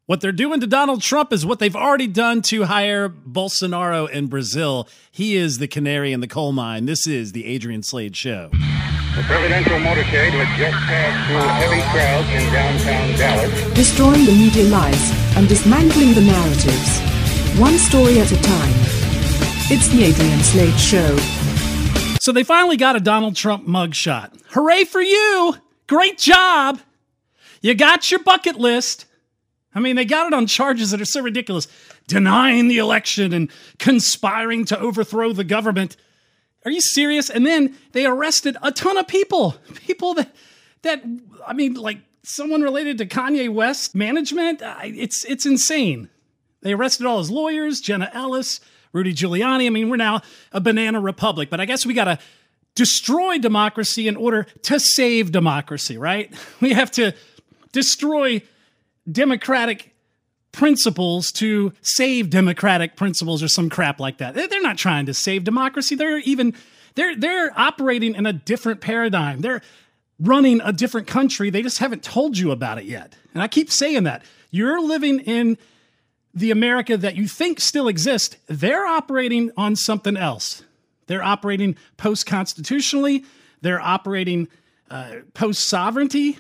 What they're doing to Donald Trump is what they've already done to Jair Bolsonaro in Brazil. He is the canary in the coal mine. This is the Adrian Slade Show. The presidential motorcade had just passed through heavy crowds in downtown Dallas. Destroying the media lies and dismantling the narratives. One story at a time. It's the Adrian Slade Show. So they finally got a Donald Trump mugshot. Hooray for you! Great job! You got your bucket list. I mean, they got it on charges that are so ridiculous. Denying the election and conspiring to overthrow the government. Are you serious? And then they arrested a ton of people. People that I mean, like someone related to Kanye West management. It's insane. They arrested all his lawyers, Jenna Ellis, Rudy Giuliani. I mean, we're now a banana republic. But I guess we got to destroy democracy in order to save democracy, right? We have to destroy democratic principles to save democratic principles or some crap like that. They're not trying to save democracy. They're operating in a different paradigm. They're running a different country. They just haven't told you about it yet. And I keep saying that. You're living in the America that you think still exists. They're operating on something else. They're operating post-constitutionally. They're operating post-sovereignty.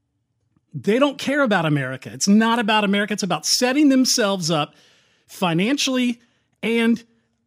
They don't care about America. It's not about America. It's about setting themselves up financially and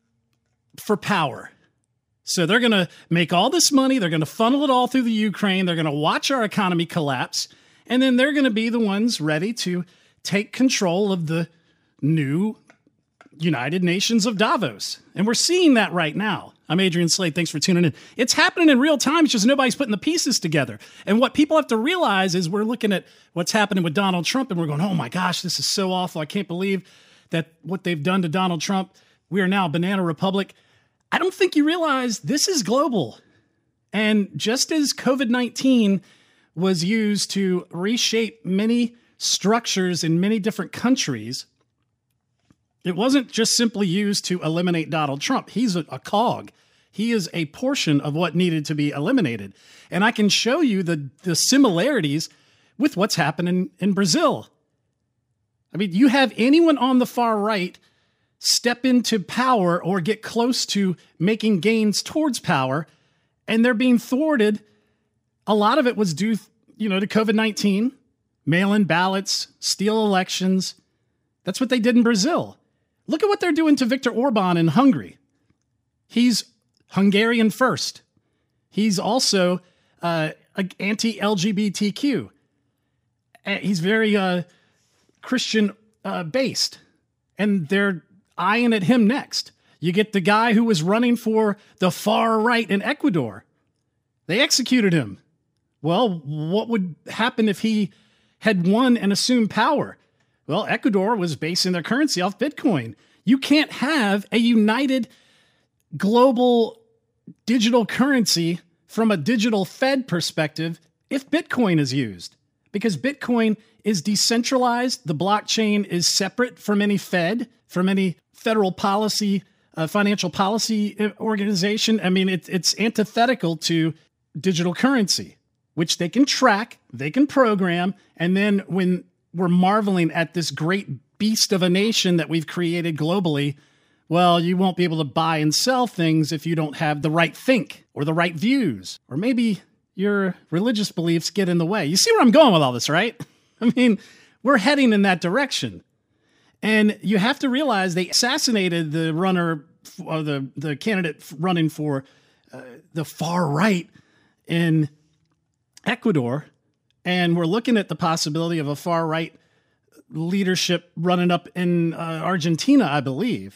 for power. So they're going to make all this money. They're going to funnel it all through the Ukraine. They're going to watch our economy collapse. And then they're going to be the ones ready to take control of the new United Nations of Davos. And we're seeing that right now. I'm Adrian Slade. Thanks for tuning in. It's happening in real time. It's just nobody's putting the pieces together. And what people have to realize is we're looking at what's happening with Donald Trump and we're going, oh my gosh, this is so awful. I can't believe that what they've done to Donald Trump. We are now a banana republic. I don't think you realize this is global. And just as COVID-19 was used to reshape many structures in many different countries, it wasn't just simply used to eliminate Donald Trump. He's a cog. He is a portion of what needed to be eliminated. And I can show you the similarities with what's happening in Brazil. I mean, you have anyone on the far right step into power or get close to making gains towards power, and they're being thwarted. A lot of it was due, to COVID-19, mail-in ballots, steal elections. That's what they did in Brazil. Look at what they're doing to Viktor Orban in Hungary. He's Hungarian first. He's also anti-LGBTQ. He's very Christian based. And they're eyeing at him next. You get the guy who was running for the far right in Ecuador. They executed him. Well, what would happen if he had won and assumed power? Well, Ecuador was basing their currency off Bitcoin. You can't have a united global digital currency from a digital Fed perspective if Bitcoin is used, because Bitcoin is decentralized. The blockchain is separate from any Fed, from any federal policy, financial policy organization. I mean, it's antithetical to digital currency, which they can track, they can program, and then when we're marveling at this great beast of a nation that we've created globally, well, you won't be able to buy and sell things if you don't have the right think or the right views, or maybe your religious beliefs get in the way. You see where I'm going with all this, right? I mean, we're heading in that direction. And you have to realize they assassinated the runner, or the candidate running for the far right in Ecuador. And we're looking at the possibility of a far right leadership running up in Argentina, I believe.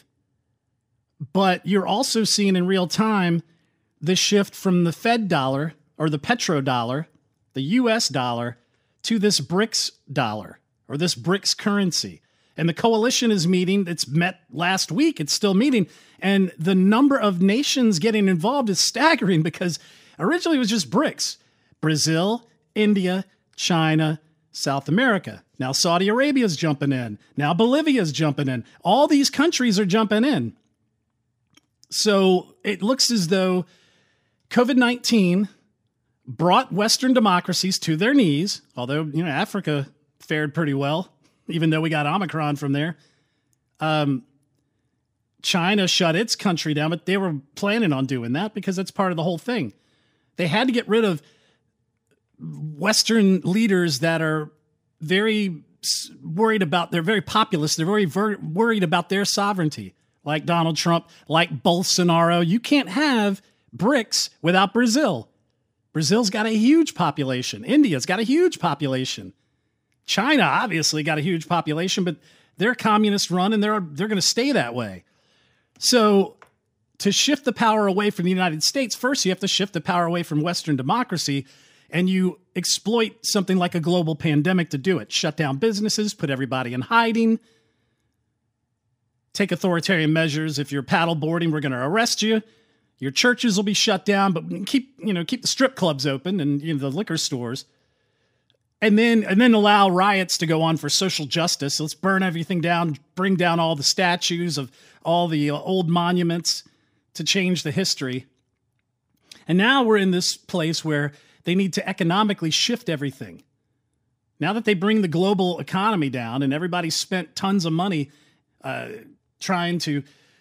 But you're also seeing in real time the shift from the Fed dollar or the petrodollar, the US dollar, to this BRICS dollar or this BRICS currency. And the coalition is meeting. It's met last week. It's still meeting. And the number of nations getting involved is staggering because originally it was just BRICS. Brazil, India, China, South America. Now Saudi Arabia's jumping in. Now Bolivia's jumping in. All these countries are jumping in. So it looks as though COVID-19 brought Western democracies to their knees, although, Africa fared pretty well. even though we got Omicron from there. China shut its country down, but they were planning on doing that because that's part of the whole thing. They had to get rid of Western leaders that are very worried about, they're very populist, they're very worried about their sovereignty, like Donald Trump, like Bolsonaro. You can't have BRICS without Brazil. Brazil's got a huge population. India's got a huge population. China obviously got a huge population, but they're communist run and they're going to stay that way. So to shift the power away from the United States, first you have to shift the power away from Western democracy, and you exploit something like a global pandemic to do it. Shut down businesses, put everybody in hiding, take authoritarian measures. If you're paddleboarding, we're going to arrest you. Your churches will be shut down, but keep the strip clubs open and the liquor stores. And then allow riots to go on for social justice. Let's burn everything down, bring down all the statues of all the old monuments to change the history. And now we're in this place where they need to economically shift everything. Now that they bring the global economy down and everybody spent tons of money trying to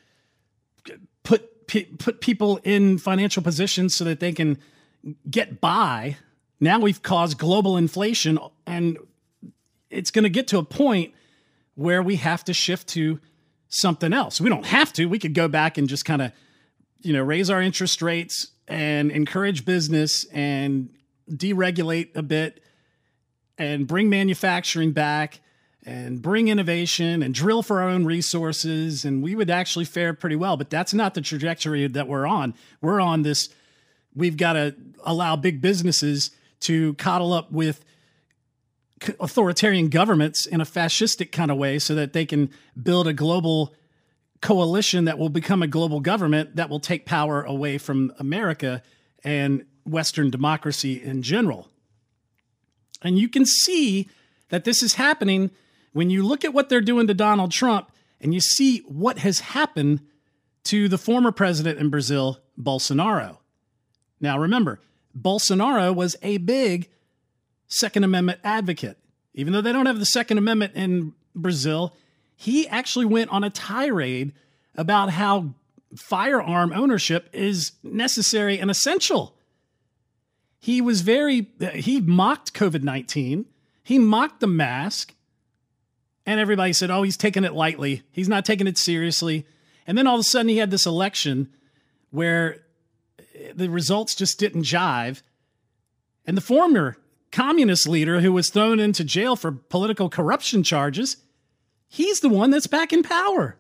put people in financial positions so that they can get by, now we've caused global inflation, and it's going to get to a point where we have to shift to something else. We don't have to. We could go back and just kind of, raise our interest rates and encourage business and deregulate a bit and bring manufacturing back and bring innovation and drill for our own resources. And we would actually fare pretty well, but that's not the trajectory that we're on. We're on this, we've got to allow big businesses to coddle up with authoritarian governments in a fascistic kind of way so that they can build a global coalition that will become a global government that will take power away from America and Western democracy in general. And you can see that this is happening when you look at what they're doing to Donald Trump and you see what has happened to the former president in Brazil, Bolsonaro. Now, remember, Bolsonaro was a big Second Amendment advocate. Even though they don't have the Second Amendment in Brazil, he actually went on a tirade about how firearm ownership is necessary and essential. He mocked COVID-19. He mocked the mask. And everybody said, oh, he's taking it lightly. He's not taking it seriously. And then all of a sudden he had this election where the results just didn't jive. And the former communist leader who was thrown into jail for political corruption charges, he's the one that's back in power.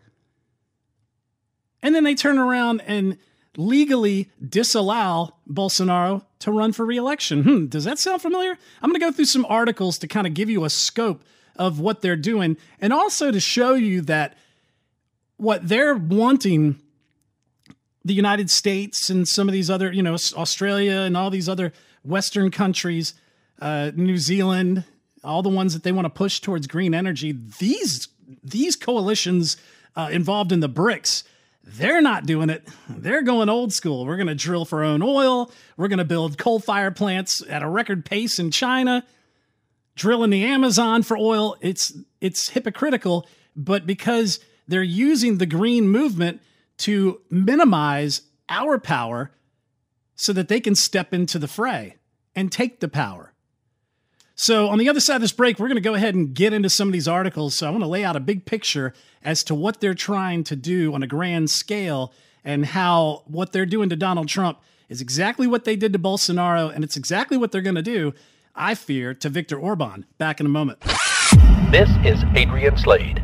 And then they turn around and legally disallow Bolsonaro to run for re-election. Does that sound familiar? I'm going to go through some articles to kind of give you a scope of what they're doing, and also to show you that what they're wanting the United States and some of these other, Australia and all these other Western countries, New Zealand, all the ones that they want to push towards green energy, these coalitions involved in the BRICS, they're not doing it. They're going old school. We're going to drill for our own oil. We're going to build coal-fired plants at a record pace in China, drill in the Amazon for oil. It's hypocritical, but because they're using the green movement to minimize our power so that they can step into the fray and take the power. So on the other side of this break, we're going to go ahead and get into some of these articles. So I want to lay out a big picture as to what they're trying to do on a grand scale and how what they're doing to Donald Trump is exactly what they did to Bolsonaro, and it's exactly what they're going to do, I fear, to Viktor Orban. Back in a moment. This is Adrian Slade.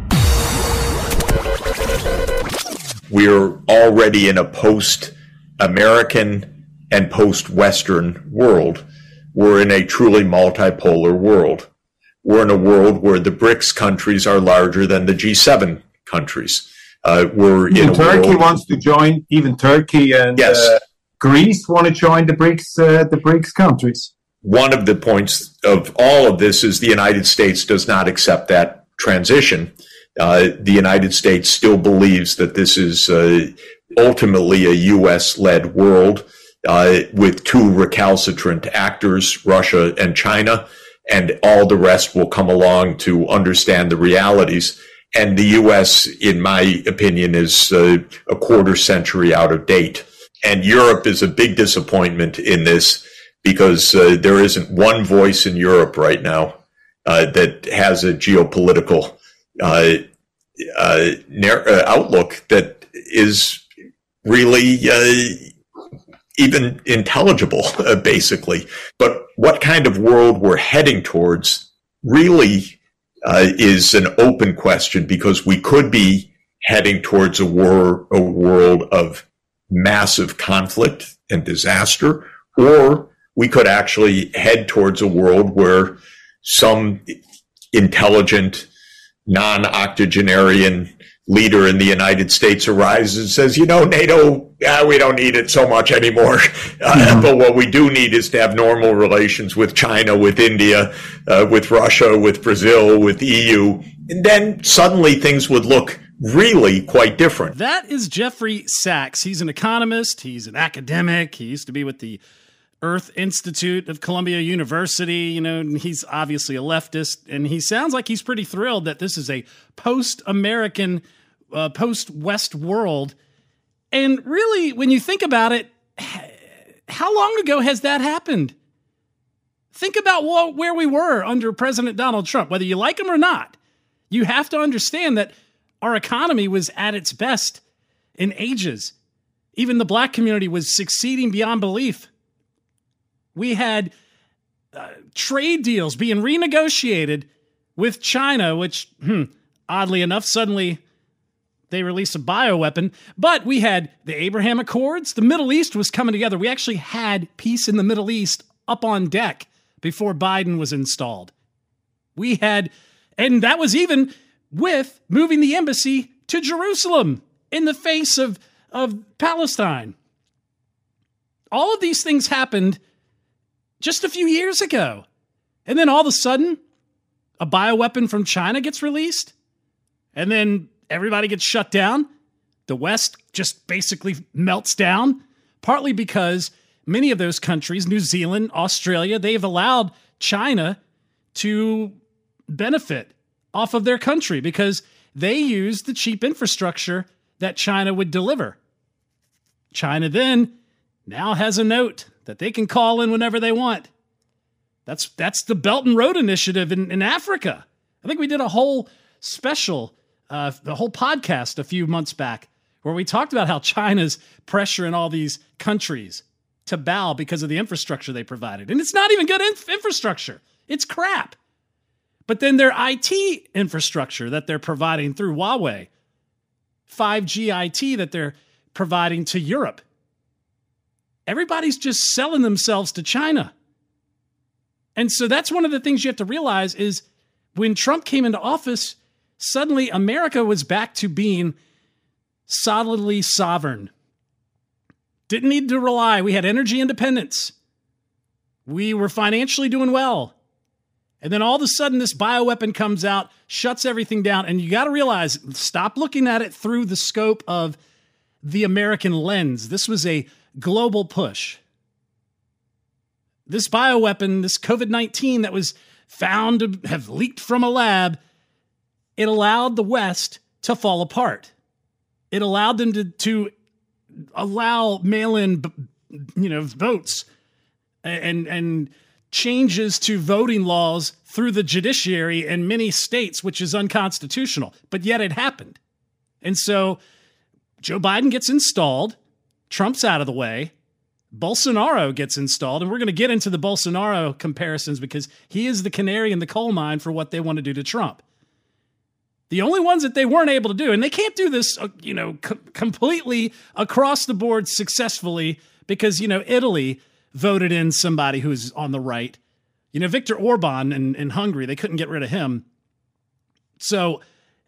We're already in a post-American and post-Western world. We're in a truly multipolar world. We're in a world where the BRICS countries are larger than the G7 countries. Turkey wants to join. Even Turkey and Greece want to join the BRICS countries. One of the points of all of this is the United States does not accept that transition. The United States still believes that this is ultimately a U.S.-led world with two recalcitrant actors, Russia and China, and all the rest will come along to understand the realities. And the U.S., in my opinion, is a quarter century out of date. And Europe is a big disappointment in this because there isn't one voice in Europe right now that has a geopolitical outlook that is really even intelligible, basically. But what kind of world we're heading towards really is an open question, because we could be heading towards a world of massive conflict and disaster, or we could actually head towards a world where some intelligent, non-octogenarian leader in the United States arises and says, NATO, we don't need it so much anymore. But what we do need is to have normal relations with China, with India, with Russia, with Brazil, with EU. And then suddenly things would look really quite different. That is Jeffrey Sachs. He's an economist. He's an academic. He used to be with the Earth Institute of Columbia University. He's obviously a leftist, and he sounds like he's pretty thrilled that this is a post-American, post-West world. And really, when you think about it, how long ago has that happened? Think about where we were under President Donald Trump, whether you like him or not. You have to understand that our economy was at its best in ages. Even the black community was succeeding beyond belief. We had trade deals being renegotiated with China, which, oddly enough, suddenly they released a bioweapon. But we had the Abraham Accords. The Middle East was coming together. We actually had peace in the Middle East up on deck before Biden was installed. We had, and that was even with moving the embassy to Jerusalem in the face of Palestine. All of these things happened just a few years ago. And then all of a sudden, a bioweapon from China gets released. And then everybody gets shut down. The West just basically melts down, partly because many of those countries, New Zealand, Australia, they've allowed China to benefit off of their country because they use the cheap infrastructure that China would deliver. China then now has a note that they can call in whenever they want. That's the Belt and Road Initiative in Africa. I think we did a whole special, the whole podcast a few months back where we talked about how China's pressuring all these countries to bow because of the infrastructure they provided. And it's not even good infrastructure. It's crap. But then their IT infrastructure that they're providing through Huawei, 5G IT that they're providing to Europe, everybody's just selling themselves to China. And so that's one of the things you have to realize is when Trump came into office, suddenly America was back to being solidly sovereign. Didn't need to rely. We had energy independence. We were financially doing well. And then all of a sudden this bioweapon comes out, shuts everything down. And you got to realize, stop looking at it through the scope of the American lens. This was a global push. This bioweapon, this COVID-19 that was found to have leaked from a lab, it allowed the West to fall apart. It allowed them to allow mail-in, votes and changes to voting laws through the judiciary in many states, which is unconstitutional. But yet it happened. And so Joe Biden gets installed. Trump's out of the way. Bolsonaro gets installed. And we're going to get into the Bolsonaro comparisons because he is the canary in the coal mine for what they want to do to Trump. The only ones that they weren't able to do, and they can't do this, completely across the board successfully because, Italy voted in somebody who's on the right. Viktor Orban in Hungary, they couldn't get rid of him. So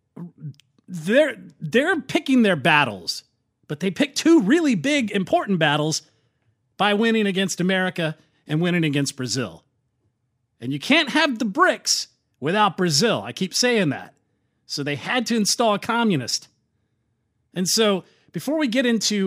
they're picking their battles, but they picked two really big, important battles by winning against America and winning against Brazil. And you can't have the BRICS without Brazil. I keep saying that. So they had to install a communist. And so before we get into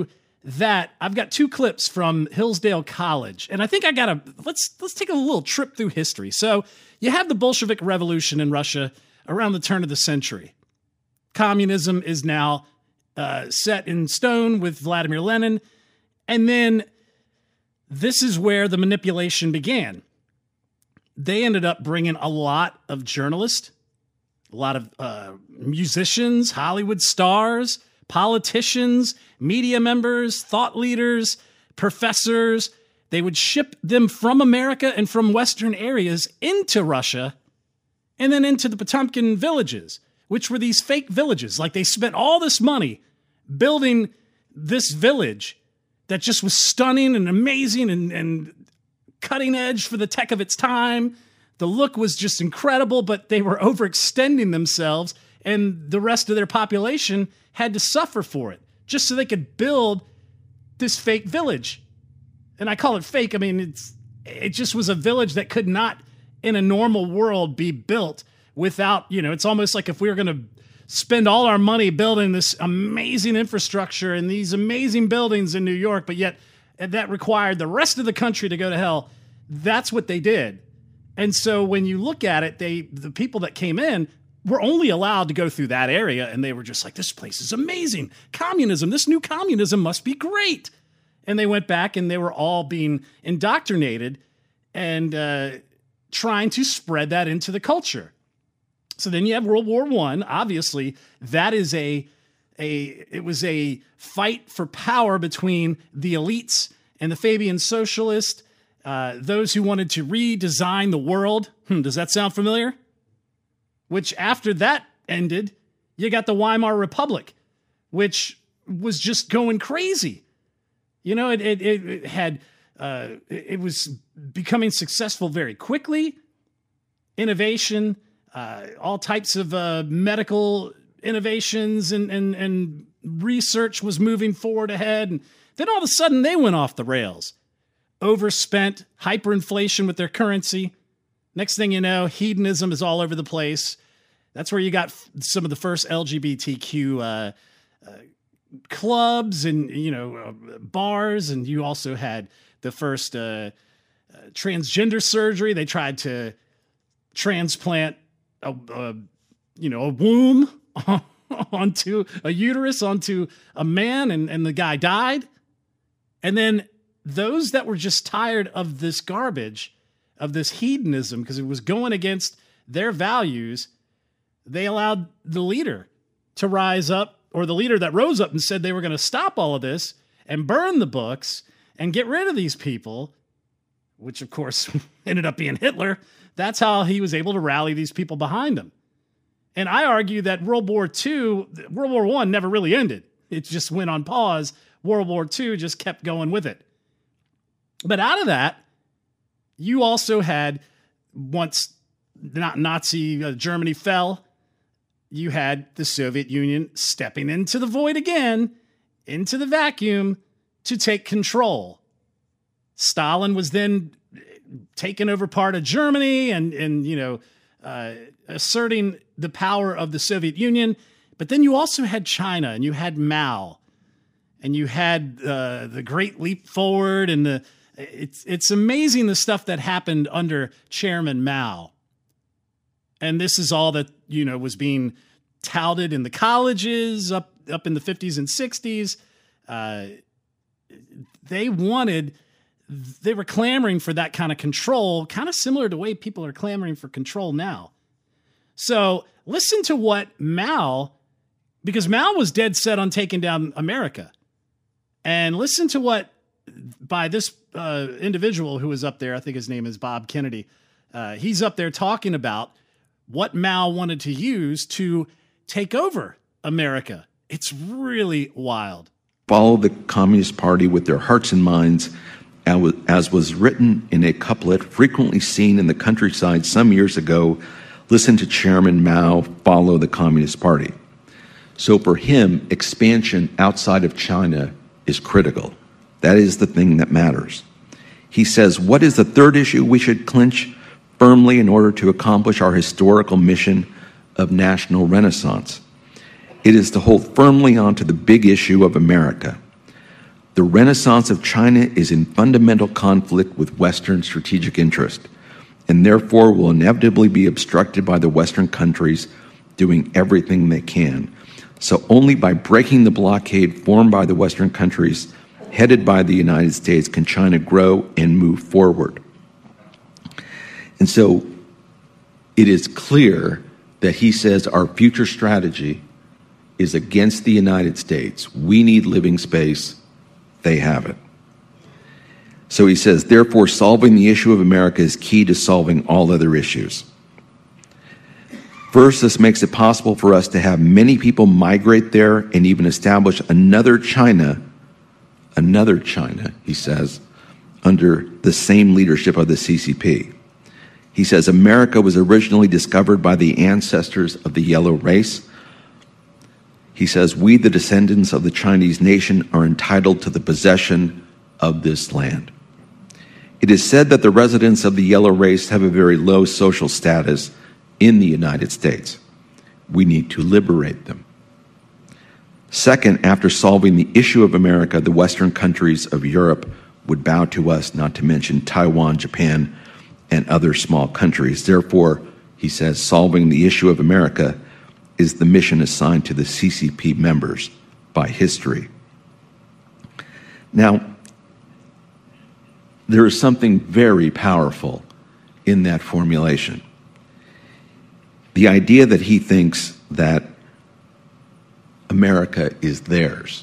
that, I've got 2 clips from Hillsdale College, and I think let's take a little trip through history. So you have the Bolshevik Revolution in Russia around the turn of the century. Communism is now set in stone with Vladimir Lenin, and then this is where the manipulation began. They ended up bringing a lot of journalists, a lot of musicians, Hollywood stars, politicians, media members, thought leaders, professors. They would ship them from America and from Western areas into Russia and then into the Potemkin villages, which were these fake villages. Like, they spent all this money building this village that just was stunning and amazing and cutting edge for the tech of its time. The look was just incredible, but they were overextending themselves, and the rest of their population had to suffer for it just so they could build this fake village. And I call it fake. I mean, it just was a village that could not, in a normal world, be built without, it's almost like if we were going to spend all our money building this amazing infrastructure and these amazing buildings in New York, but yet that required the rest of the country to go to hell. That's what they did. And so when you look at it, the people that came in were only allowed to go through that area, and they were just like, this place is amazing. Communism, this new communism must be great. And they went back, and they were all being indoctrinated and trying to spread that into the culture. So then you have World War I. Obviously, that is it was a fight for power between the elites and the Fabian socialists, those who wanted to redesign the world. Does that sound familiar? Which, after that ended, you got the Weimar Republic, which was just going crazy. It was becoming successful very quickly. Innovation, all types of medical innovations and research was moving forward ahead. And then all of a sudden they went off the rails. Overspent, hyperinflation with their currency. Next thing you know, hedonism is all over the place. That's where you got some of the first LGBTQ clubs and, bars. And you also had the first transgender surgery. They tried to transplant a womb onto a uterus, onto a man, and the guy died. And then those that were just tired of this garbage, of this hedonism, because it was going against their values, they allowed the leader to rise up, or the leader that rose up and said they were going to stop all of this and burn the books and get rid of these people, which of course ended up being Hitler. That's how he was able to rally these people behind him. And I argue that World War I never really ended. It just went on pause. World War II just kept going with it. But out of that, you also had, once Nazi Germany fell, you had the Soviet Union stepping into the void again, into the vacuum, to take control. Stalin was then taking over part of Germany and asserting the power of the Soviet Union. But then you also had China, and you had Mao, and you had the Great Leap Forward, and it's amazing the stuff that happened under Chairman Mao. And this is all that, was being touted in the colleges up in the 50s and 60s. They were clamoring for that kind of control, kind of similar to the way people are clamoring for control now. So listen to what because Mao was dead set on taking down America. And listen to what, by this individual who was up there, I think his name is Bob Kennedy, he's up there talking about what Mao wanted to use to take over America. It's really wild. Follow the Communist Party with their hearts and minds, as was written in a couplet frequently seen in the countryside some years ago. Listen to Chairman Mao, follow the Communist Party. So for him, expansion outside of China is critical. That is the thing that matters. He says, what is the third issue we should clinch firmly in order to accomplish our historical mission of national renaissance? It is to hold firmly onto the big issue of America. The renaissance of China is in fundamental conflict with Western strategic interest, and therefore will inevitably be obstructed by the Western countries doing everything they can. So only by breaking the blockade formed by the Western countries, headed by the United States, can China grow and move forward. And so it is clear that he says our future strategy is against the United States. We need living space. They have it. So he says, therefore, solving the issue of America is key to solving all other issues. First, this makes it possible for us to have many people migrate there and even establish another China, he says, under the same leadership of the CCP. He says America was originally discovered by the ancestors of the yellow race. He says we, the descendants of the Chinese nation, are entitled to the possession of this land. It is said that the residents of the yellow race have a very low social status in the United States. We need to liberate them. Second, after solving the issue of America, the Western countries of Europe would bow to us, not to mention Taiwan, Japan, and other small countries. Therefore, he says, solving the issue of America is the mission assigned to the CCP members by history. Now, there is something very powerful in that formulation. The idea that he thinks that America is theirs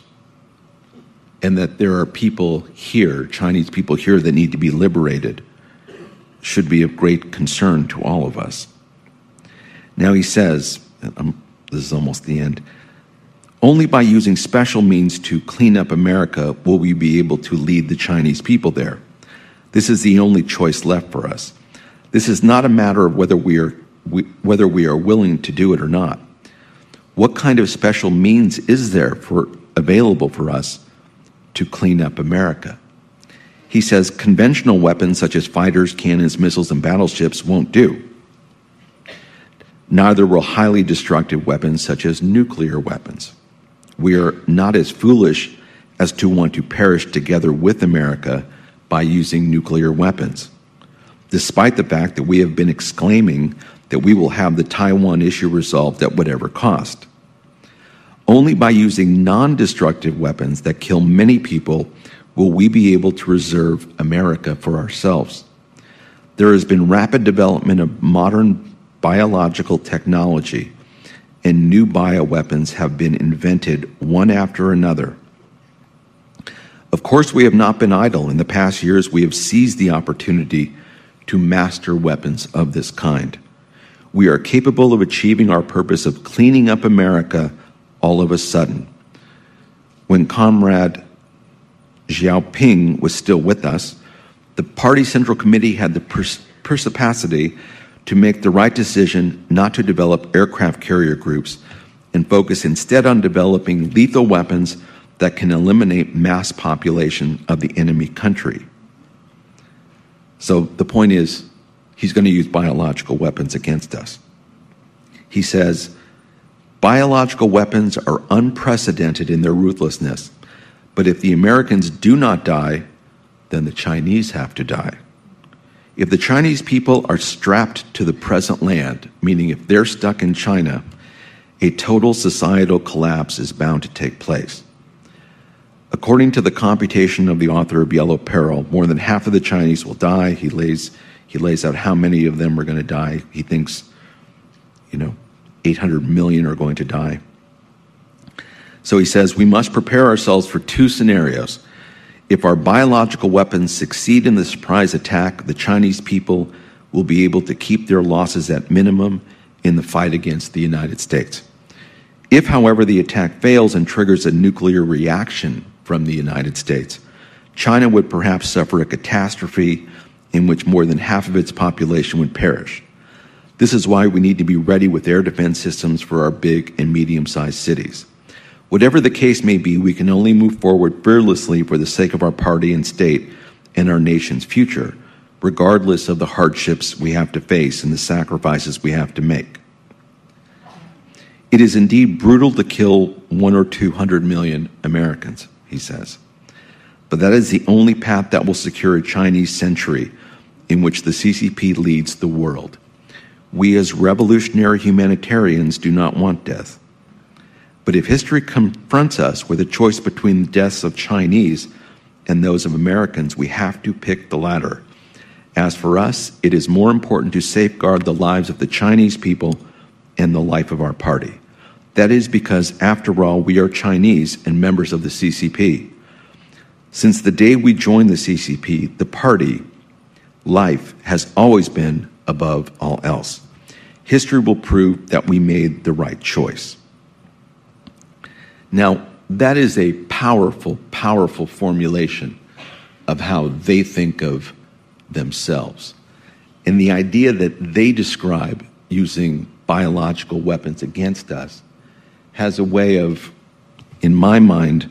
and that there are people here, Chinese people here, that need to be liberated should be of great concern to all of us. Now he says, this is almost the end, only by using special means to clean up America will we be able to lead the Chinese people there. This is the only choice left for us. This is not a matter of whether we are willing to do it or not. What kind of special means is there available for us to clean up America? He says conventional weapons such as fighters, cannons, missiles, and battleships won't do. Neither will highly destructive weapons such as nuclear weapons. We are not as foolish as to want to perish together with America by using nuclear weapons, despite the fact that we have been exclaiming that we will have the Taiwan issue resolved at whatever cost. Only by using non-destructive weapons that kill many people will we be able to reserve America for ourselves. There has been rapid development of modern biological technology, and new bioweapons have been invented one after another. Of course, we have not been idle. In the past years, we have seized the opportunity to master weapons of this kind. We are capable of achieving our purpose of cleaning up America all of a sudden. When Comrade Xiaoping was still with us, the Party Central Committee had the perspicacity to make the right decision not to develop aircraft carrier groups and focus instead on developing lethal weapons that can eliminate mass population of the enemy country. So the point is, he's going to use biological weapons against us. He says, biological weapons are unprecedented in their ruthlessness, but if the Americans do not die, then the Chinese have to die. If the Chinese people are strapped to the present land, meaning if they're stuck in China, a total societal collapse is bound to take place. According to the computation of the author of Yellow Peril, more than half of the Chinese will die. He lays out how many of them are going to die. He thinks, 800 million are going to die. So he says, we must prepare ourselves for two scenarios. If our biological weapons succeed in the surprise attack, the Chinese people will be able to keep their losses at minimum in the fight against the United States. If, however, the attack fails and triggers a nuclear reaction from the United States, China would perhaps suffer a catastrophe in which more than half of its population would perish. This is why we need to be ready with air defense systems for our big and medium-sized cities. Whatever the case may be, we can only move forward fearlessly for the sake of our party and state and our nation's future, regardless of the hardships we have to face and the sacrifices we have to make. It is indeed brutal to kill 100 or 200 million Americans, he says. but that is the only path that will secure a Chinese century in which the CCP leads the world. We as revolutionary humanitarians do not want death. But if history confronts us with a choice between the deaths of Chinese and those of Americans, we have to pick the latter. As for us, it is more important to safeguard the lives of the Chinese people and the life of our party. That is because, after all, we are Chinese and members of the CCP. Since the day we joined the CCP, the party, life, has always been above all else. History will prove that we made the right choice. Now, that is a powerful, powerful formulation of how they think of themselves. And the idea that they describe using biological weapons against us has a way of, in my mind,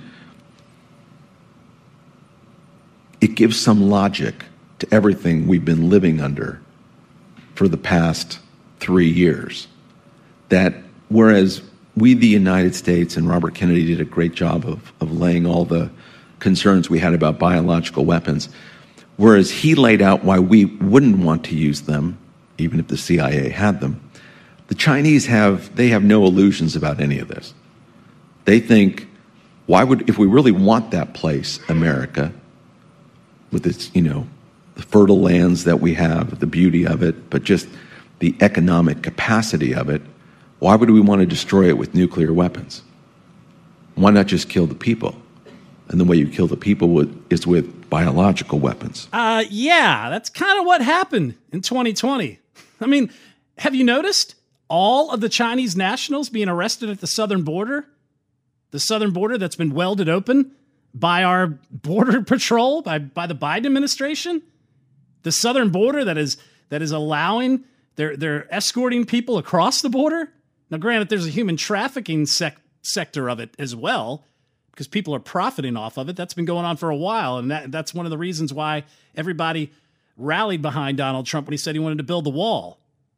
it gives some logic to everything we've been living under for the past 3 years. That whereas we, the United States, and Robert Kennedy did a great job of laying all the concerns we had about biological weapons, whereas he laid out why we wouldn't want to use them, even if the CIA had them, the Chinese have no illusions about any of this. They think, if we really want that place, America, with its, the fertile lands that we have, the beauty of it, but just the economic capacity of it, why would we want to destroy it with nuclear weapons? Why not just kill the people? And the way you kill the people is with biological weapons. Yeah, that's kind of what happened in 2020. I mean, have you noticed all of the Chinese nationals being arrested at the southern border? The southern border that's been welded open by our border patrol, by the Biden administration? The southern border that is allowing, they're escorting people across the border? Now, granted, there's a human trafficking sector of it as well, because people are profiting off of it. That's been going on for a while, and that's one of the reasons why everybody rallied behind Donald Trump when he said he wanted to build the wall.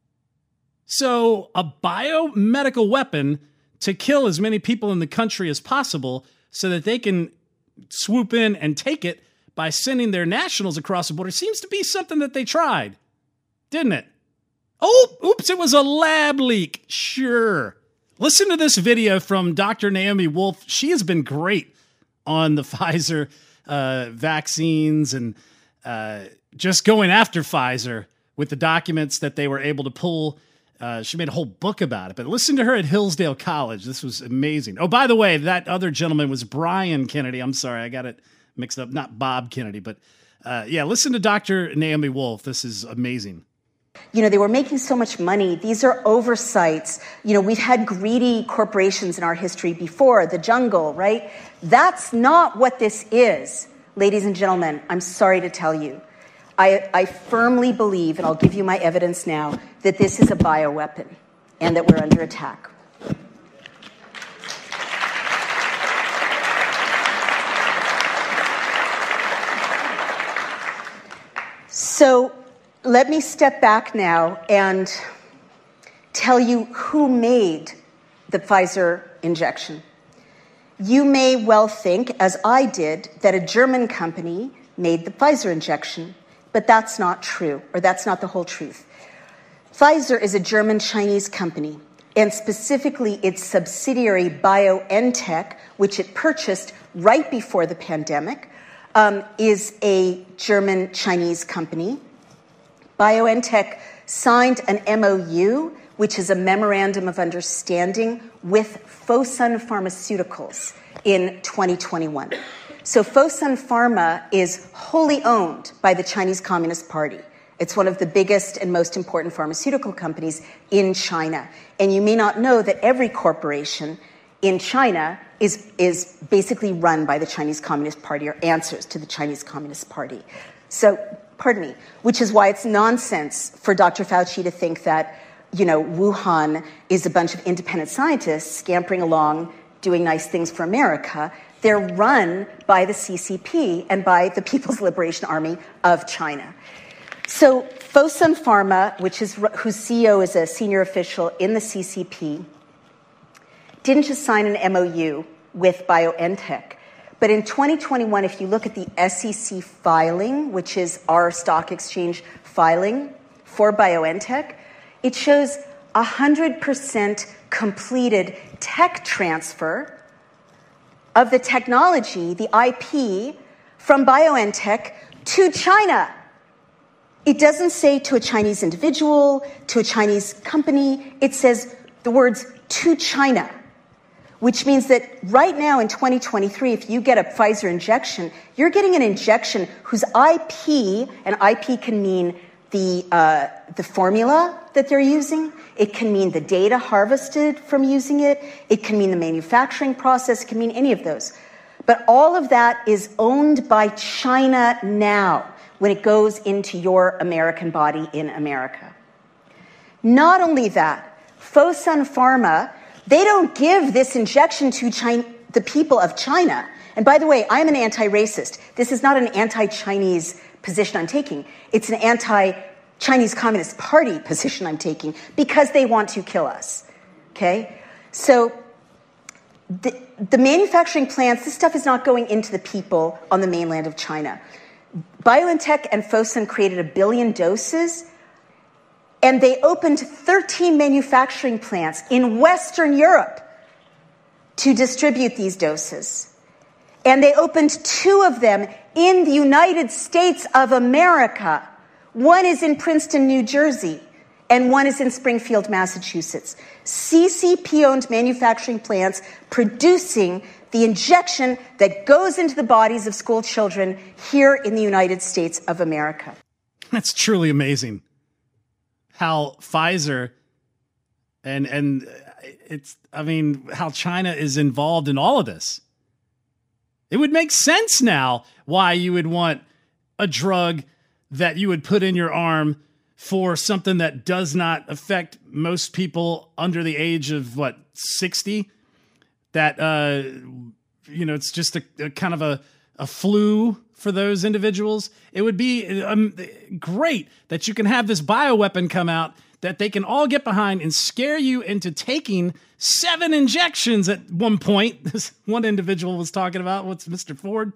So a biomedical weapon to kill as many people in the country as possible so that they can swoop in and take it by sending their nationals across the border seems to be something that they tried, didn't it? Oh, oops, it was a lab leak. Sure. Listen to this video from Dr. Naomi Wolf. She has been great on the Pfizer vaccines and just going after Pfizer with the documents that they were able to pull. She made a whole book about it. But listen to her at Hillsdale College. This was amazing. Oh, by the way, that other gentleman was Brian Kennedy. I'm sorry, I got it mixed up. Not Bob Kennedy, but listen to Dr. Naomi Wolf. This is amazing. They were making so much money. These are oversights. We've had greedy corporations in our history before, the jungle, right? That's not what this is, ladies and gentlemen. I'm sorry to tell you. I firmly believe, and I'll give you my evidence now, that this is a bioweapon and that we're under attack. So let me step back now and tell you who made the Pfizer injection. You may well think, as I did, that a German company made the Pfizer injection, but that's not true, or that's not the whole truth. Pfizer is a German-Chinese company, and specifically its subsidiary BioNTech, which it purchased right before the pandemic, is a German-Chinese company. BioNTech signed an MOU, which is a memorandum of understanding, with Fosun Pharmaceuticals in 2021. So Fosun Pharma is wholly owned by the Chinese Communist Party. It's one of the biggest and most important pharmaceutical companies in China. And you may not know that every corporation in China is basically run by the Chinese Communist Party or answers to the Chinese Communist Party. So, which is why it's nonsense for Dr. Fauci to think that, Wuhan is a bunch of independent scientists scampering along doing nice things for America. They're run by the CCP and by the People's Liberation Army of China. So Fosun Pharma, whose CEO is a senior official in the CCP, didn't just sign an MOU with BioNTech, But in 2021, if you look at the SEC filing, which is our stock exchange filing for BioNTech, it shows 100% completed tech transfer of the technology, the IP, from BioNTech to China. It doesn't say to a Chinese individual, to a Chinese company. It says the words to China, which means that right now in 2023, if you get a Pfizer injection, you're getting an injection whose IP, and IP can mean the formula that they're using. It can mean the data harvested from using it. It can mean the manufacturing process. It can mean any of those. But all of that is owned by China now when it goes into your American body in America. Not only that, Fosun Pharma, they don't give this injection to the people of China. And by the way, I'm an anti-racist. This is not an anti-Chinese position I'm taking. It's an anti-Chinese Communist Party position I'm taking because they want to kill us. Okay? So the manufacturing plants, this stuff is not going into the people on the mainland of China. BioNTech and Fosun created 1 billion doses, and they opened 13 manufacturing plants in Western Europe to distribute these doses. And they opened 2 of them in the United States of America. One is in Princeton, New Jersey, and one is in Springfield, Massachusetts. CCP-owned manufacturing plants producing the injection that goes into the bodies of school children here in the United States of America. That's truly amazing how Pfizer and it's, I mean, how China is involved in all of this. It would make sense now why you would want a drug that you would put in your arm for something that does not affect most people under the age of 60, that, it's just a kind of a flu for those individuals. It would be great that you can have this bioweapon come out that they can all get behind and scare you into taking 7 injections at one point. This one individual was talking about, what's Mr. Ford?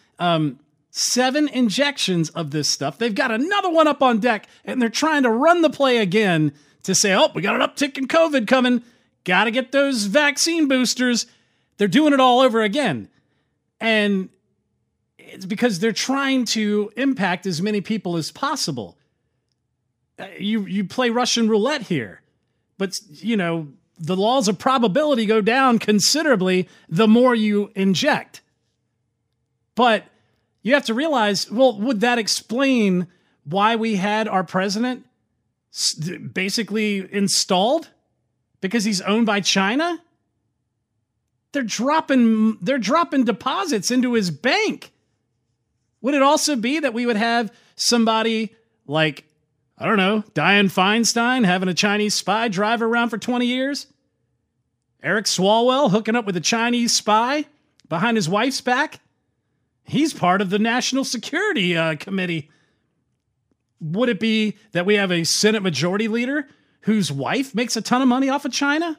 7 injections of this stuff. They've got another one up on deck, and they're trying to run the play again to say, oh, we got an uptick in COVID coming. Got to get those vaccine boosters. They're doing it all over again. And it's because they're trying to impact as many people as possible. You play Russian roulette here. But, the laws of probability go down considerably the more you inject. But you have to realize, well, would that explain why we had our president basically installed? Because he's owned by China? They're dropping deposits into his bank. Would it also be that we would have somebody like, I don't know, Dianne Feinstein having a Chinese spy drive around for 20 years? Eric Swalwell hooking up with a Chinese spy behind his wife's back? He's part of the National Security Committee. Would it be that we have a Senate Majority Leader whose wife makes a ton of money off of China?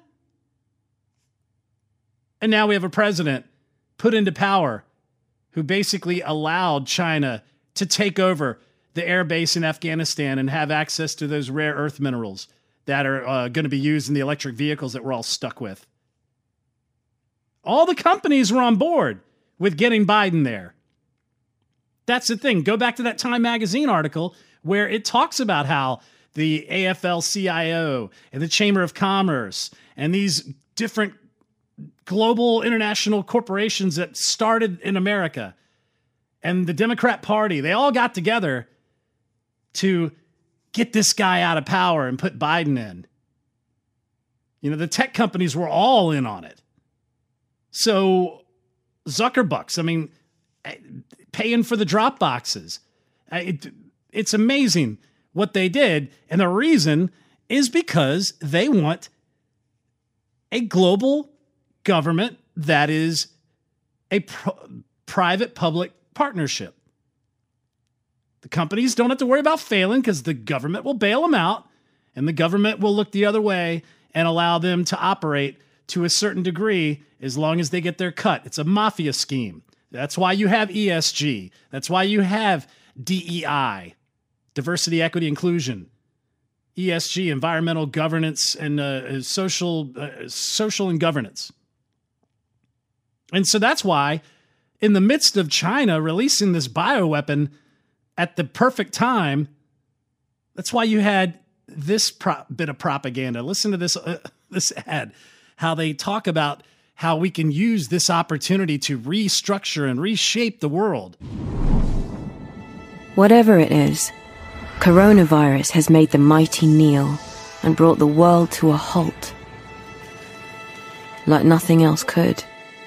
And now we have a president put into power who basically allowed China to take over the air base in Afghanistan and have access to those rare earth minerals that are going to be used in the electric vehicles that we're all stuck with. All the companies were on board with getting Biden there. That's the thing. Go back to that Time Magazine article where it talks about how the AFL-CIO and the Chamber of Commerce and these different global international corporations that started in America and the Democrat Party, they all got together to get this guy out of power and put Biden in. The tech companies were all in on it. So Zuckerbucks, paying for the drop boxes. It's amazing what they did. And the reason is because they want a global government that is a private-public partnership. The companies don't have to worry about failing because the government will bail them out and the government will look the other way and allow them to operate to a certain degree as long as they get their cut. It's a mafia scheme. That's why you have ESG. That's why you have DEI, diversity, equity, inclusion. ESG, environmental governance, and social and governance. And so that's why, in the midst of China releasing this bioweapon at the perfect time, that's why you had this bit of propaganda. Listen to this ad, how they talk about how we can use this opportunity to restructure and reshape the world. Whatever it is, coronavirus has made the mighty kneel and brought the world to a halt, like nothing else could.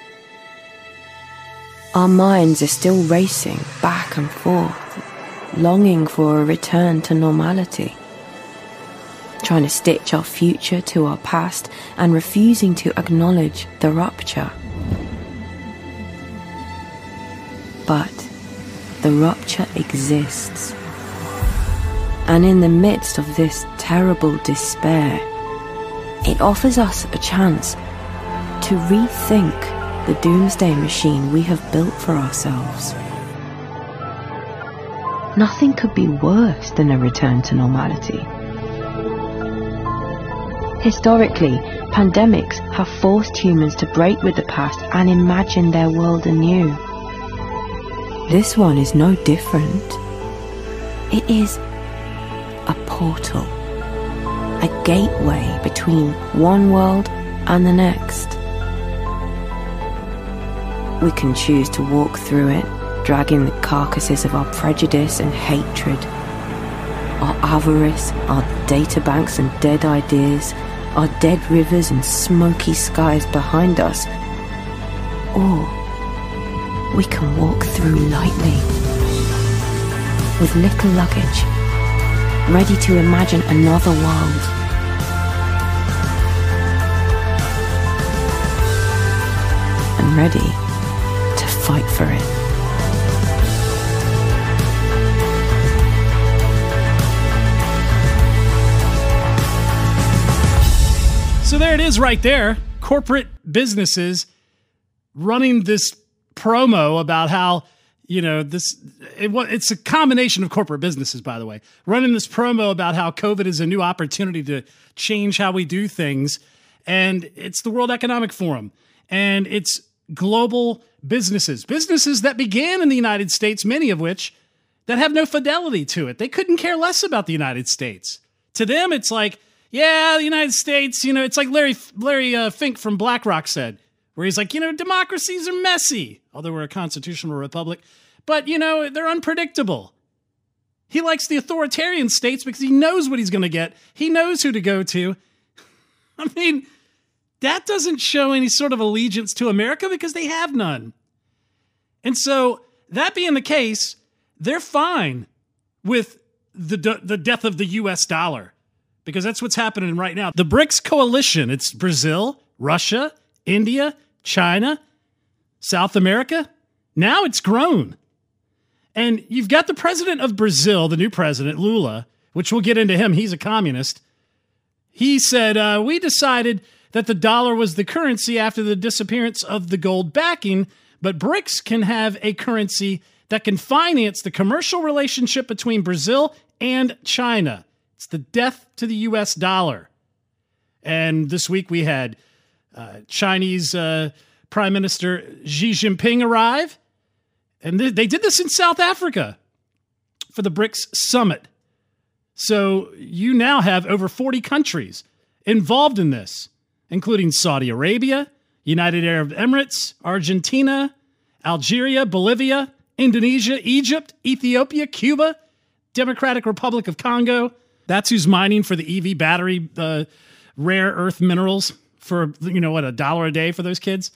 Our minds are still racing back and forth, longing for a return to normality, trying to stitch our future to our past and refusing to acknowledge the rupture. But the rupture exists. And in the midst of this terrible despair, it offers us a chance to rethink the doomsday machine we have built for ourselves. Nothing could be worse than a return to normality. Historically, pandemics have forced humans to break with the past and imagine their world anew. This one is no different. It is a portal, a gateway between one world and the next. We can choose to walk through it, dragging the carcasses of our prejudice and hatred, our avarice, our databanks and dead ideas, our dead rivers and smoky skies behind us. Or we can walk through lightly, with little luggage, ready to imagine another world. And ready to fight for it. So there it is right there. Corporate businesses running this promo about how, it's a combination of corporate businesses, by the way, running this promo about how COVID is a new opportunity to change how we do things. And it's the World Economic Forum. And it's global businesses that began in the United States, many of which that have no fidelity to it. They couldn't care less about the United States. To them, it's like, yeah, the United States, it's like Larry Fink from BlackRock said, where he's like, democracies are messy, although we're a constitutional republic, but, they're unpredictable. He likes the authoritarian states because he knows what he's going to get. He knows who to go to. I mean, that doesn't show any sort of allegiance to America because they have none. And so, that being the case, they're fine with the death of the U.S. dollar. Because that's what's happening right now. The BRICS coalition, it's Brazil, Russia, India, China, South America. Now it's grown. And you've got the president of Brazil, the new president, Lula, which we'll get into him. He's a communist. He said, we decided that the dollar was the currency after the disappearance of the gold backing, but BRICS can have a currency that can finance the commercial relationship between Brazil and China. It's the death to the U.S. dollar. And this week we had Chinese Prime Minister Xi Jinping arrive. And they did this in South Africa for the BRICS summit. So you now have over 40 countries involved in this, including Saudi Arabia, United Arab Emirates, Argentina, Algeria, Bolivia, Indonesia, Egypt, Ethiopia, Cuba, Democratic Republic of Congo. That's who's mining for the EV battery, rare earth minerals for, $1 a day for those kids.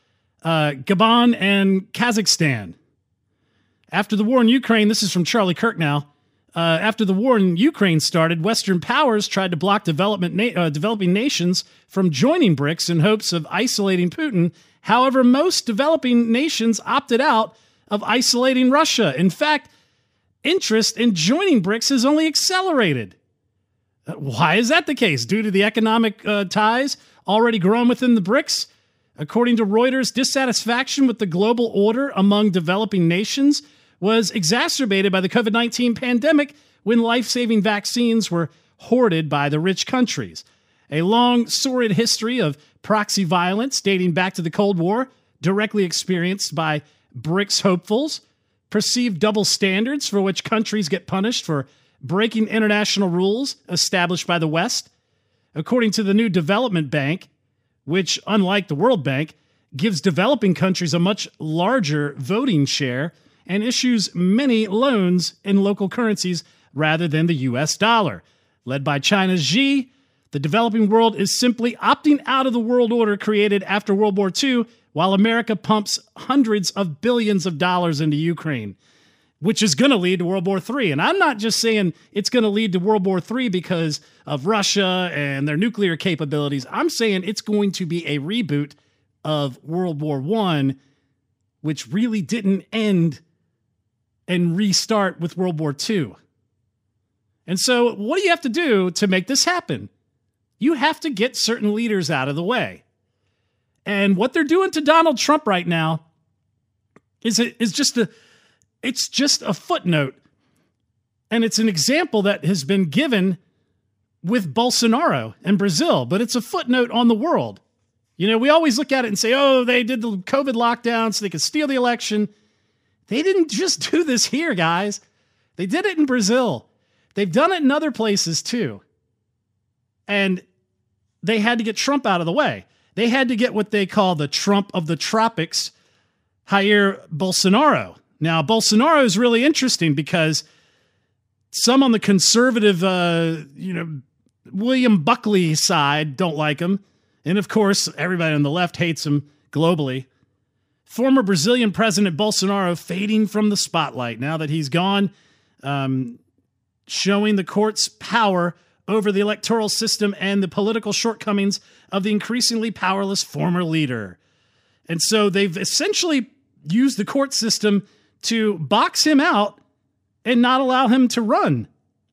Gabon and Kazakhstan. After the war in Ukraine, this is from Charlie Kirk now. After the war in Ukraine started, Western powers tried to block developing nations from joining BRICS in hopes of isolating Putin. However, most developing nations opted out of isolating Russia. In fact, interest in joining BRICS has only accelerated. Why is that the case? Due to the economic ties already growing within the BRICS? According to Reuters, dissatisfaction with the global order among developing nations was exacerbated by the COVID-19 pandemic when life-saving vaccines were hoarded by the rich countries. A long, sordid history of proxy violence dating back to the Cold War, directly experienced by BRICS hopefuls, perceived double standards for which countries get punished for breaking international rules established by the West. According to the new Development Bank, which, unlike the World Bank, gives developing countries a much larger voting share and issues many loans in local currencies rather than the US dollar. Led by China's Xi, the developing world is simply opting out of the world order created after World War II, while America pumps hundreds of billions of dollars into Ukraine, which is going to lead to World War III. And I'm not just saying it's going to lead to World War III because of Russia and their nuclear capabilities. I'm saying it's going to be a reboot of World War I, which really didn't end and restart with World War II. And so what do you have to do to make this happen? You have to get certain leaders out of the way. And what they're doing to Donald Trump right now is just a footnote. And it's an example that has been given with Bolsonaro in Brazil, but it's a footnote on the world. You know, we always look at it and say, oh, they did the COVID lockdown so they could steal the election. They didn't just do this here, guys. They did it in Brazil. They've done it in other places too. And they had to get Trump out of the way. They had to get what they call the Trump of the tropics, Jair Bolsonaro. Now, Bolsonaro is really interesting because some on the conservative, William Buckley side don't like him. And of course, everybody on the left hates him globally. Former Brazilian President Bolsonaro fading from the spotlight now that he's gone, showing the court's power over the electoral system and the political shortcomings of the increasingly powerless former leader. And so they've essentially used the court system to box him out and not allow him to run.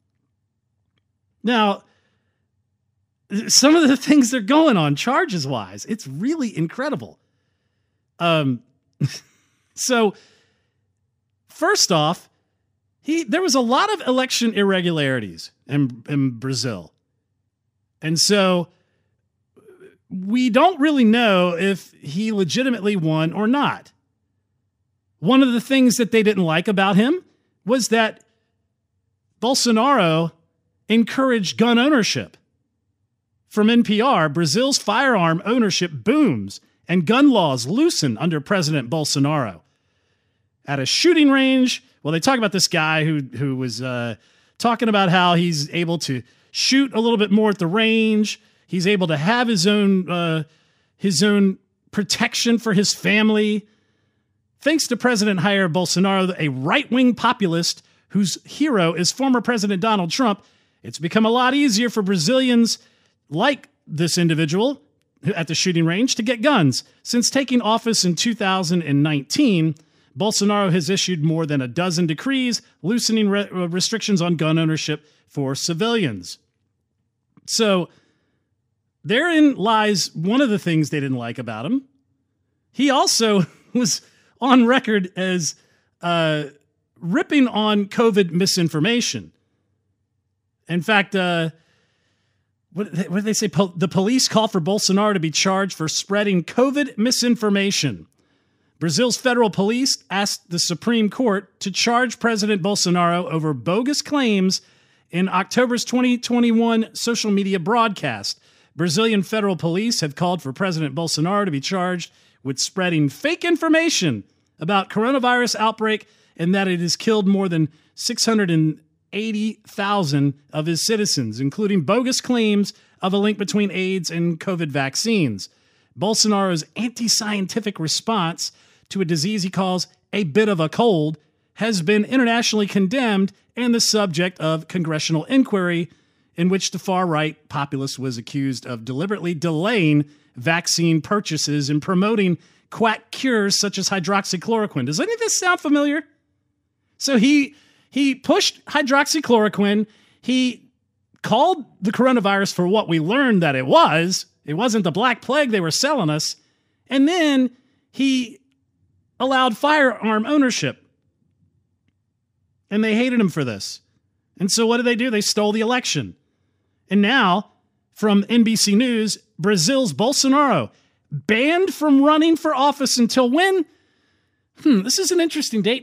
Now, some of the things they're going on charges-wise, it's really incredible. So, first off, there was a lot of election irregularities in Brazil. And so we don't really know if he legitimately won or not. One of the things that they didn't like about him was that Bolsonaro encouraged gun ownership. From NPR, Brazil's firearm ownership booms and gun laws loosen under President Bolsonaro. At a shooting range, well, they talk about this guy who was talking about how he's able to shoot a little bit more at the range. He's able to have his own protection for his family. Thanks to President Jair Bolsonaro, a right-wing populist whose hero is former President Donald Trump, it's become a lot easier for Brazilians like this individual at the shooting range to get guns. Since taking office in 2019, Bolsonaro has issued more than a dozen decrees loosening restrictions on gun ownership for civilians. So therein lies one of the things they didn't like about him. He also was on record as ripping on COVID misinformation. In fact, what did they say? The police call for Bolsonaro to be charged for spreading COVID misinformation. Brazil's federal police asked the Supreme Court to charge President Bolsonaro over bogus claims in October's 2021 social media broadcast. Brazilian federal police have called for President Bolsonaro to be charged with spreading fake information about coronavirus outbreak and that it has killed more than 680,000 of his citizens, including bogus claims of a link between AIDS and COVID vaccines. Bolsonaro's anti-scientific response to a disease he calls a bit of a cold has been internationally condemned and the subject of congressional inquiry, in which the far-right populist was accused of deliberately delaying vaccine purchases and promoting quack cures such as hydroxychloroquine. Does any of this sound familiar? So he pushed hydroxychloroquine. He called the coronavirus for what we learned that it was. It wasn't the Black Plague they were selling us. And then he allowed firearm ownership. And they hated him for this. And so what did they do? They stole the election. And now, from NBC News, Brazil's Bolsonaro banned from running for office until when? This is an interesting date.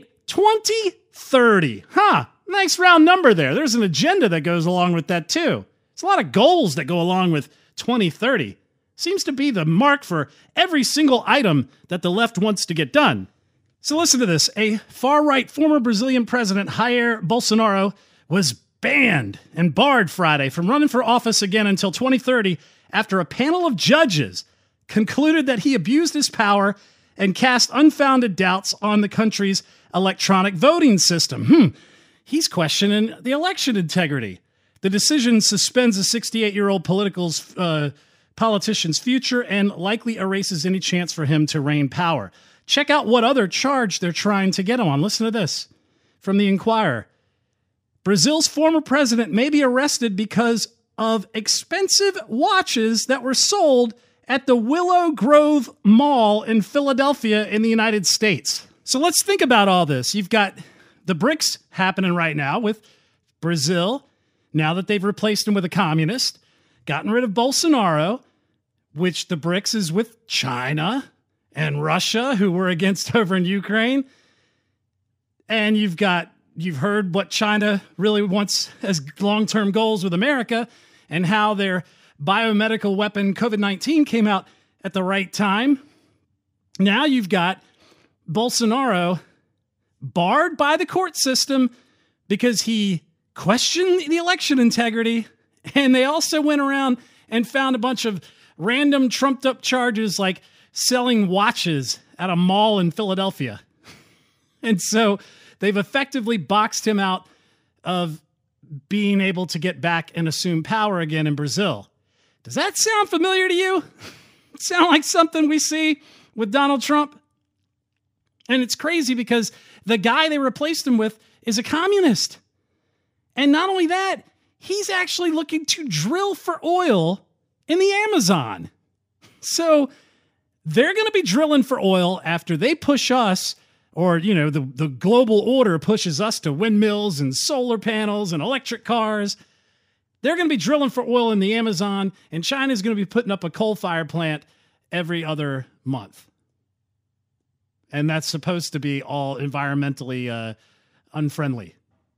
2030. Nice round number there. There's an agenda that goes along with that too. There's a lot of goals that go along with 2030. Seems to be the mark for every single item that the left wants to get done. So listen to this. A far-right former Brazilian president, Jair Bolsonaro, was banned and barred Friday from running for office again until 2030 after a panel of judges concluded that he abused his power and cast unfounded doubts on the country's electronic voting system. He's questioning the election integrity. The decision suspends a 68-year-old politician's future and likely erases any chance for him to reign power. Check out what other charge they're trying to get him on. Listen to this from the Inquirer. Brazil's former president may be arrested because of expensive watches that were sold at the Willow Grove Mall in Philadelphia in the United States. So let's think about all this. You've got the BRICS happening right now with Brazil, now that they've replaced him with a communist, gotten rid of Bolsonaro, which the BRICS is with China and Russia, who were against over in Ukraine. And you've heard what China really wants as long-term goals with America and how their biomedical weapon COVID-19 came out at the right time. Now you've got Bolsonaro barred by the court system because he questioned the election integrity, and they also went around and found a bunch of random trumped-up charges like selling watches at a mall in Philadelphia. And so they've effectively boxed him out of being able to get back and assume power again in Brazil. Does that sound familiar to you? Sound like something we see with Donald Trump? And it's crazy because the guy they replaced him with is a communist. And not only that, he's actually looking to drill for oil in the Amazon. So they're going to be drilling for oil after they push us, or, the global order pushes us to windmills and solar panels and electric cars. They're going to be drilling for oil in the Amazon, and China's going to be putting up a coal-fired plant every other month. And that's supposed to be all environmentally unfriendly.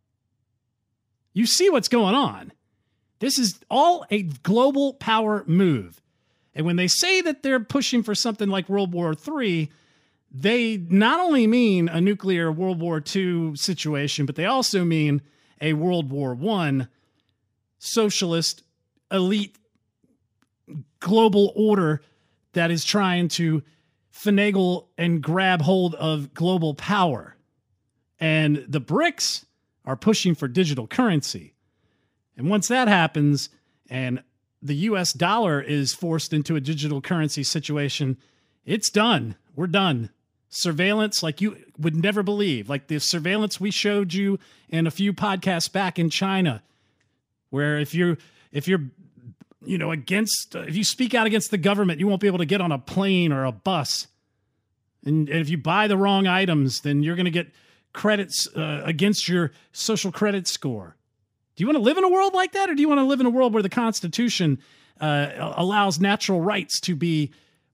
You see what's going on. This is all a global power move. And when they say that they're pushing for something like World War III, they not only mean a nuclear World War II situation, but they also mean a World War I socialist elite global order that is trying to finagle and grab hold of global power. And the BRICS are pushing for digital currency. And once that happens and the US dollar is forced into a digital currency situation, it's done. We're done. Surveillance like you would never believe, like the surveillance we showed you in a few podcasts back in China, where if you speak out against the government, you won't be able to get on a plane or a bus. And if you buy the wrong items, then you're going to get credits against your social credit score. Do you want to live in a world like that, or do you want to live in a world where the Constitution allows natural rights to be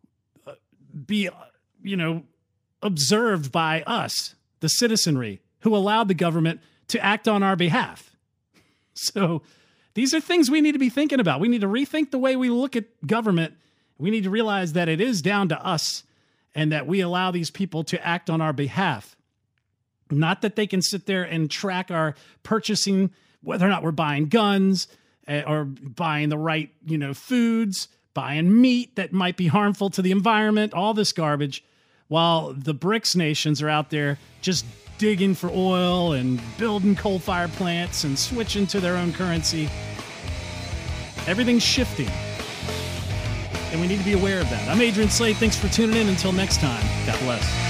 observed by us, the citizenry, who allowed the government to act on our behalf? So these are things we need to be thinking about. We need to rethink the way we look at government. We need to realize that it is down to us and that we allow these people to act on our behalf. Not that they can sit there and track our purchasing, whether or not we're buying guns or buying the right, foods, buying meat that might be harmful to the environment, all this garbage, while the BRICS nations are out there just digging for oil and building coal-fired plants and switching to their own currency. Everything's shifting, and we need to be aware of that. I'm Adrian Slade. Thanks for tuning in. Until next time, God bless.